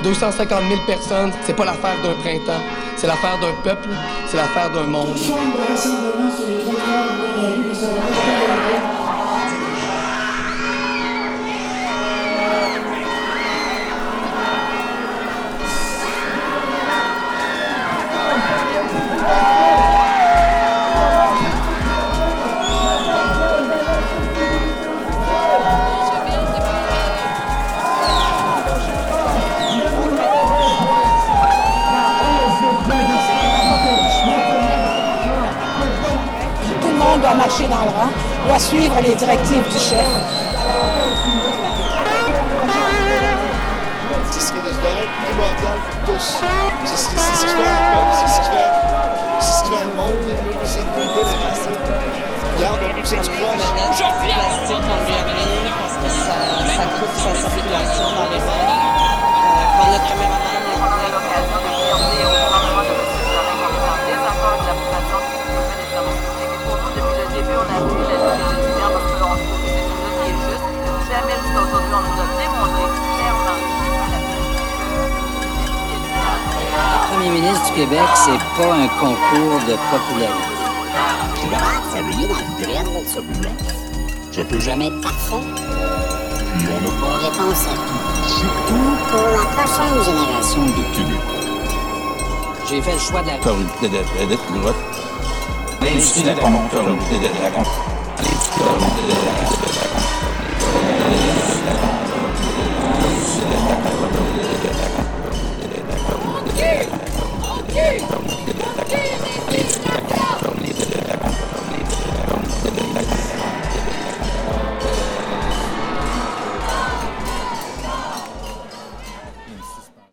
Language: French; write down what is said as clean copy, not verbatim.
250 000 personnes, c'est pas l'affaire d'un printemps, c'est l'affaire d'un peuple, c'est l'affaire d'un monde. Doit marcher dans le rang, doit suivre les directives du chef. C'est ce qui est devenu primordial pour tous. C'est ce qui fait un peuple, c'est ce qui fait un monde, c'est une démocratie. Regarde, c'est du croche. Aujourd'hui, plastique, on lui arrive parce que ça coupe sa circulation dans les mains. Quand notre caméraman a l'occasion de demander au gouvernement de M. Charest qu'on est en désaccord avec l'application du fait des services publics. Pour nous, depuis le début, on a vu la lutte des étudiants parce que l'on trouve que c'est une lutte qui est juste. Jamais jusqu'à aujourd'hui, on nous a démontré clairement Le premier ministre du Québec, c'est pas un concours de popularité. Ça veut dire dans le bled, ça vous plaît? Ça peut jamais être parfait. Puis on n'a pas réponse à tout. Surtout pour la prochaine génération de Québécois. J'ai fait le choix de la... L'industrie de la